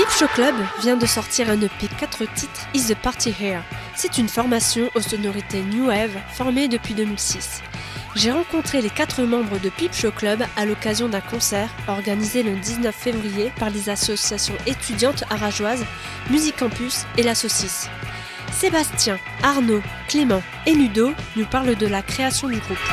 Peep Show Club vient de sortir un EP 4 titres, Is the Party Here. C'est une formation aux sonorités New Wave formée depuis 2006. J'ai rencontré les 4 membres de Peep Show Club à l'occasion d'un concert organisé le 19 février par les associations étudiantes arageoises, Musique Campus et La Saucisse. Sébastien, Arnaud, Clément et Ludo nous parlent de la création du groupe.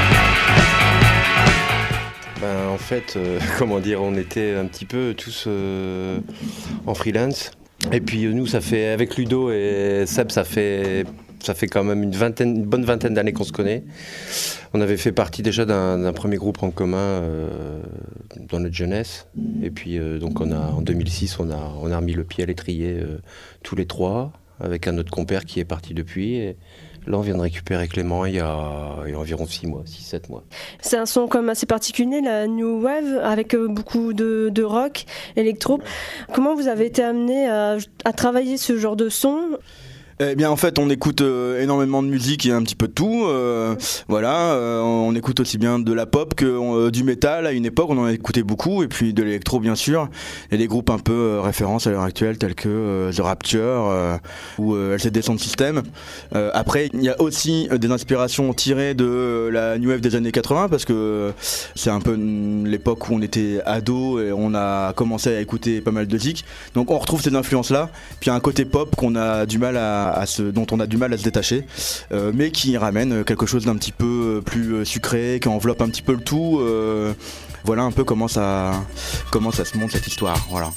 En fait, on était un petit peu tous en freelance. Et puis nous, ça fait, avec Ludo et Seb, ça fait quand même une bonne vingtaine d'années qu'on se connaît. On avait fait partie déjà d'un premier groupe en commun dans notre jeunesse. Et puis donc en 2006, on a remis le pied à l'étrier tous les 3, avec un autre compère qui est parti depuis. Et là, on vient de récupérer Clément il y a environ 6-7 mois. C'est un son comme assez particulier, la New Wave, avec beaucoup de rock, électro. Comment vous avez été amené à travailler ce genre de son ? Eh bien en fait on écoute énormément de musique et un petit peu de tout, on écoute aussi bien de la pop que du métal. À une époque on en a écouté beaucoup, et puis de l'électro bien sûr. Il y a des groupes un peu références à l'heure actuelle tels que The Rapture ou LCD Sound System. Après il y a aussi des inspirations tirées de la New Wave des années 80, parce que c'est un peu l'époque où on était ado et on a commencé à écouter pas mal de musique. Donc on retrouve ces influences là, puis il y a un côté pop dont on a du mal à se détacher, mais qui ramène quelque chose d'un petit peu plus sucré, qui enveloppe un petit peu le tout. Voilà un peu comment ça se monte cette histoire. Voilà.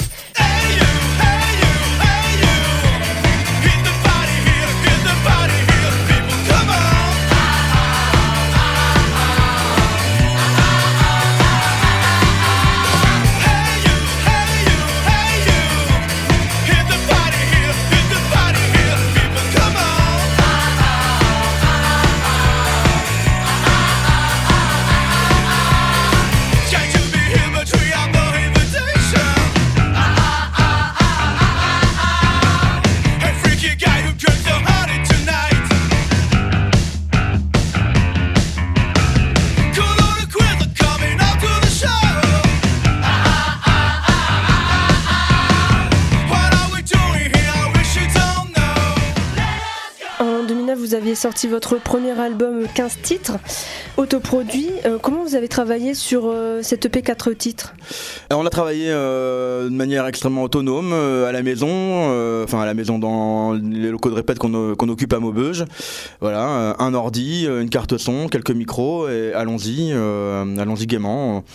Vous aviez sorti votre premier album 15 titres, autoproduit. Comment vous avez travaillé sur cet EP 4 titres ? On a travaillé de manière extrêmement autonome à la maison, dans les locaux de répète qu'on occupe à Maubeuge. Voilà, un ordi, une carte son, quelques micros, et allons-y gaiement.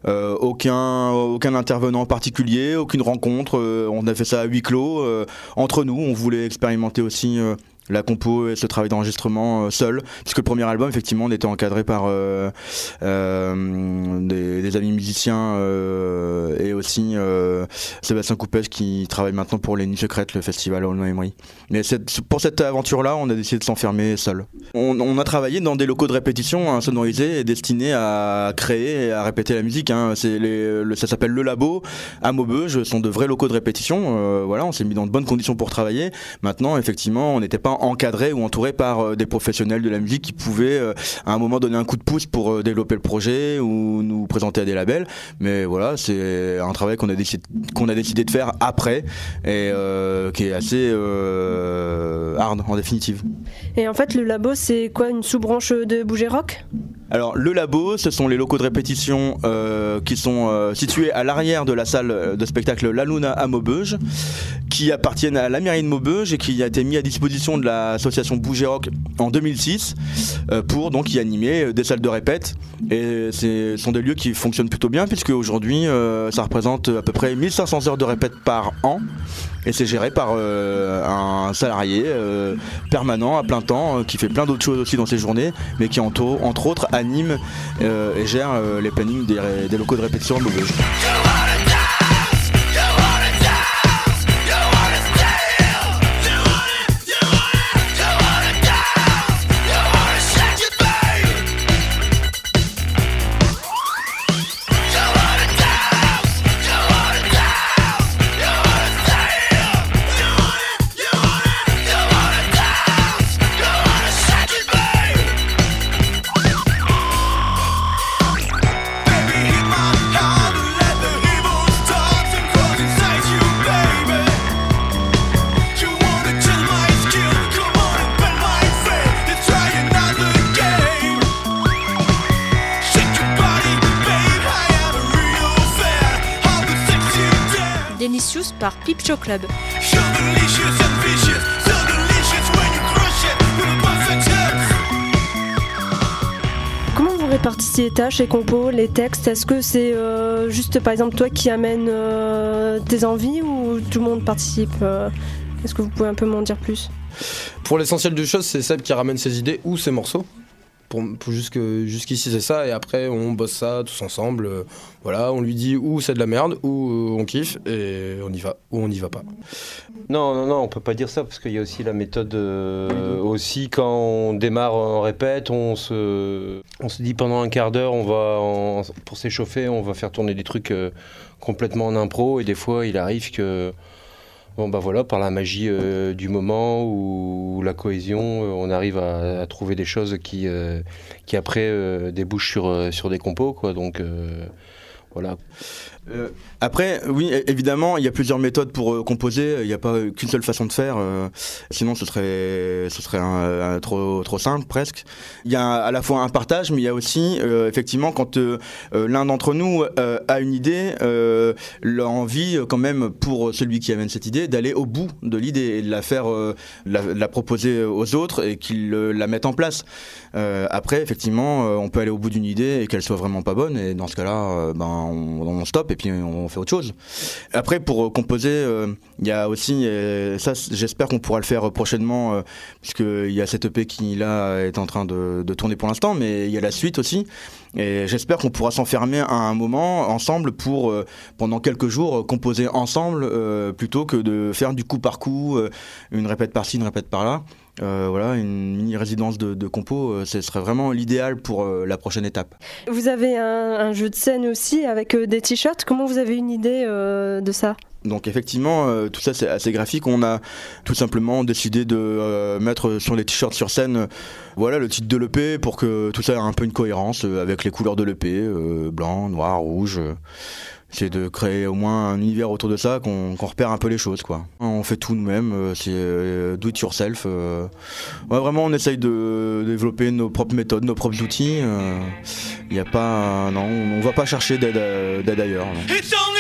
Aucun intervenant particulier, aucune rencontre. On a fait ça à huis clos, entre nous. On voulait expérimenter aussi la compo et ce travail d'enregistrement seul, puisque le premier album effectivement on était encadré par des amis musiciens et aussi Sébastien Coupès qui travaille maintenant pour les Nuits Secrètes, le festival All Memory. Mais pour cette aventure là on a décidé de s'enfermer seul. On a travaillé dans des locaux de répétition sonorisés et destinés à créer et à répéter la musique, hein. Ça s'appelle Le Labo à Maubeuge, ce sont de vrais locaux de répétition. On s'est mis dans de bonnes conditions pour travailler. Maintenant effectivement on n'était pas encadré ou entouré par des professionnels de la musique qui pouvaient à un moment donner un coup de pouce pour développer le projet ou nous présenter à des labels. Mais voilà, c'est un travail qu'on a décidé de faire après et qui est assez hard en définitive. Et en fait le Labo c'est quoi, une sous-branche de Bouger Rock ? Alors le Labo, ce sont les locaux de répétition qui sont situés à l'arrière de la salle de spectacle La Luna à Maubeuge, qui appartiennent à la mairie de Maubeuge et qui a été mis à disposition de l'association Bouger Rock en 2006 pour donc y animer des salles de répète. Et ce sont des lieux qui fonctionnent plutôt bien, puisque aujourd'hui ça représente à peu près 1500 heures de répète par an. Et c'est géré par un salarié permanent à plein temps qui fait plein d'autres choses aussi dans ses journées, mais qui entre autres anime et gère les plannings des locaux de répétition à Maubeuge. Delicious par Peep Show Club. Comment vous répartissez les tâches, les compos, les textes? Est-ce que c'est juste par exemple toi qui amène tes envies ou tout le monde participe? Est-ce que vous pouvez un peu m'en dire plus? Pour l'essentiel des choses, c'est Seb qui ramène ses idées ou ses morceaux. Jusqu'ici c'est ça, et après on bosse ça tous ensemble, voilà, on lui dit où c'est de la merde, où on kiffe, et on y va, ou on n'y va pas. Non, on peut pas dire ça, parce qu'il y a aussi la méthode, aussi quand on démarre en répète, on se dit pendant un quart d'heure, pour s'échauffer, on va faire tourner des trucs complètement en impro, et des fois il arrive que... Bon bah voilà, par la magie du moment ou la cohésion, on arrive à trouver des choses qui après débouchent sur des compos, quoi. Donc voilà. Après, oui, évidemment, il y a plusieurs méthodes pour composer. Il n'y a pas qu'une seule façon de faire. Sinon, ce serait trop simple, presque. Il y a à la fois un partage, mais il y a aussi, effectivement, quand l'un d'entre nous a une idée, l'envie, quand même, pour celui qui amène cette idée, d'aller au bout de l'idée et de la faire, la proposer aux autres et qu'ils la mettent en place. Après, effectivement, on peut aller au bout d'une idée et qu'elle soit vraiment pas bonne. Et dans ce cas-là, on stoppe et puis on fait autre chose. Après, pour composer, il y a aussi, ça j'espère qu'on pourra le faire prochainement, puisqu'il y a cette EP qui là est en train de tourner pour l'instant, mais il y a la suite aussi. Et j'espère qu'on pourra s'enfermer à un moment ensemble pour, pendant quelques jours, composer ensemble, plutôt que de faire du coup par coup, une répète par-ci, une répète par-là. Voilà, une mini-résidence de compo, ce serait vraiment l'idéal pour la prochaine étape. Vous avez un jeu de scène aussi avec des t-shirts. Comment vous avez une idée de ça ? Donc effectivement, tout ça c'est assez graphique. On a tout simplement décidé de mettre sur les t-shirts sur scène, voilà, le titre de l'EP pour que tout ça ait un peu une cohérence avec les couleurs de l'EP, blanc, noir, rouge. C'est de créer au moins un univers autour de ça, qu'on repère un peu les choses, quoi. On fait tout nous-mêmes, c'est do it yourself. Ouais, vraiment, on essaye de développer nos propres méthodes, nos propres outils. Il y a pas, non, on va pas chercher d'aide ailleurs. Non.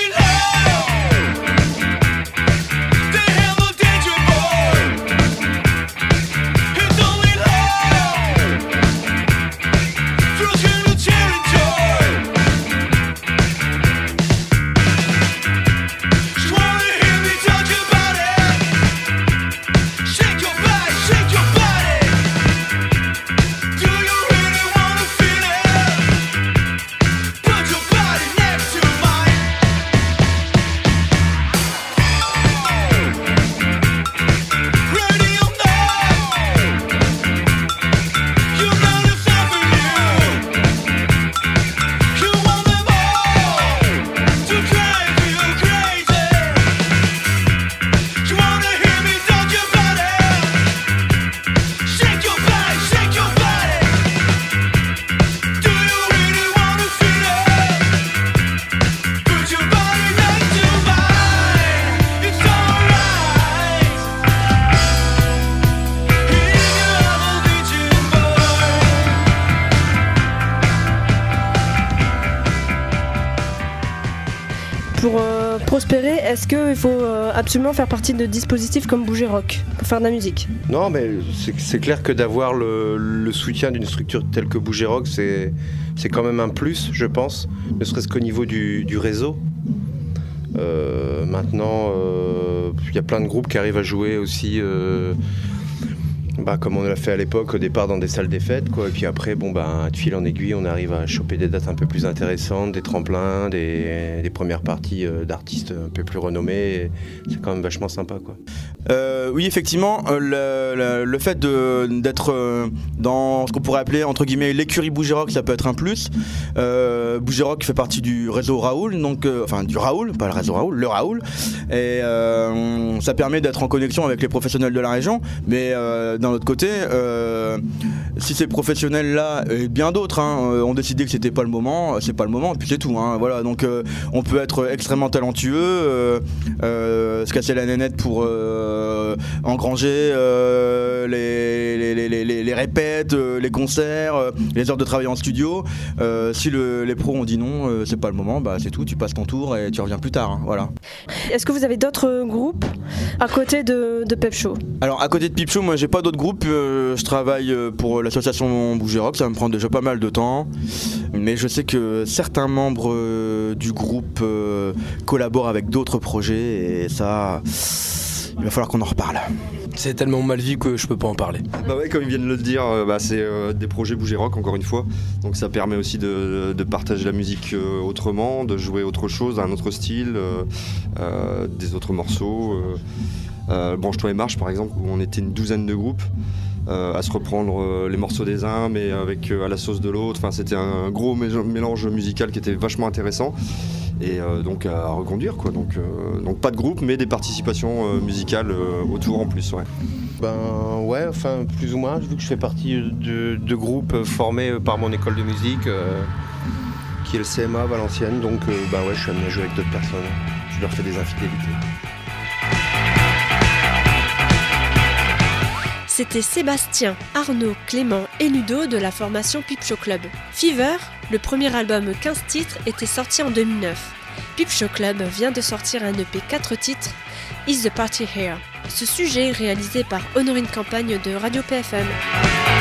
Pour prospérer, est-ce qu'il faut absolument faire partie de dispositifs comme Bouger Rock pour faire de la musique ? Non, mais c'est clair que d'avoir le soutien d'une structure telle que Bouger Rock, c'est quand même un plus, je pense, ne serait-ce qu'au niveau du réseau. Maintenant, il y a plein de groupes qui arrivent à jouer aussi, comme on l'a fait à l'époque, au départ dans des salles des fêtes, quoi. Et puis après, de fil en aiguille, on arrive à choper des dates un peu plus intéressantes, des tremplins, des premières parties d'artistes un peu plus renommés. C'est quand même vachement sympa, quoi. Oui, effectivement, le fait d'être dans ce qu'on pourrait appeler entre guillemets l'écurie Bouger Rock, ça peut être un plus. Bouger Rock fait partie du réseau Raoul, donc du Raoul, pas le réseau Raoul, le Raoul, et ça permet d'être en connexion avec les professionnels de la région. Mais d'un autre côté, si ces professionnels-là et bien d'autres ont décidé que c'était pas le moment, c'est pas le moment, et puis c'est tout. Voilà, donc on peut être extrêmement talentueux, se casser la nénette pour engranger les répètes, les concerts, les heures de travail en studio. Si les pros ont dit non, c'est pas le moment, c'est tout, tu passes ton tour et tu reviens plus tard. Voilà. Est-ce que vous avez d'autres groupes à côté de Peep Show ? Alors à côté de Peep Show, moi j'ai pas d'autres groupes, je travaille pour l'association Bouger Rock, ça me prend déjà pas mal de temps, mais je sais que certains membres du groupe collaborent avec d'autres projets et ça, il va falloir qu'on en reparle. C'est tellement mal vu que je peux pas en parler. Ouais, comme ils viennent de le dire, c'est des projets Bouger Rock encore une fois, donc ça permet aussi de partager la musique autrement, de jouer autre chose, un autre style, des autres morceaux. Branche-toi et marche par exemple, où on était une douzaine de groupes à se reprendre les morceaux des uns mais avec à la sauce de l'autre. Enfin, c'était un gros mélange musical qui était vachement intéressant et donc à reconduire quoi. Donc pas de groupe mais des participations musicales autour en plus. Ouais. Ouais, enfin plus ou moins, vu que je fais partie de groupes formés par mon école de musique qui est le CMA Valenciennes, donc je suis amené à jouer avec d'autres personnes, je leur fais des infidélités. C'était Sébastien, Arnaud, Clément et Ludo de la formation Peep Show Club. Fever, le premier album 15 titres, était sorti en 2009. Peep Show Club vient de sortir un EP 4 titres, Is the Party Here ? Ce sujet est réalisé par Honorine Campagne de Radio PFM.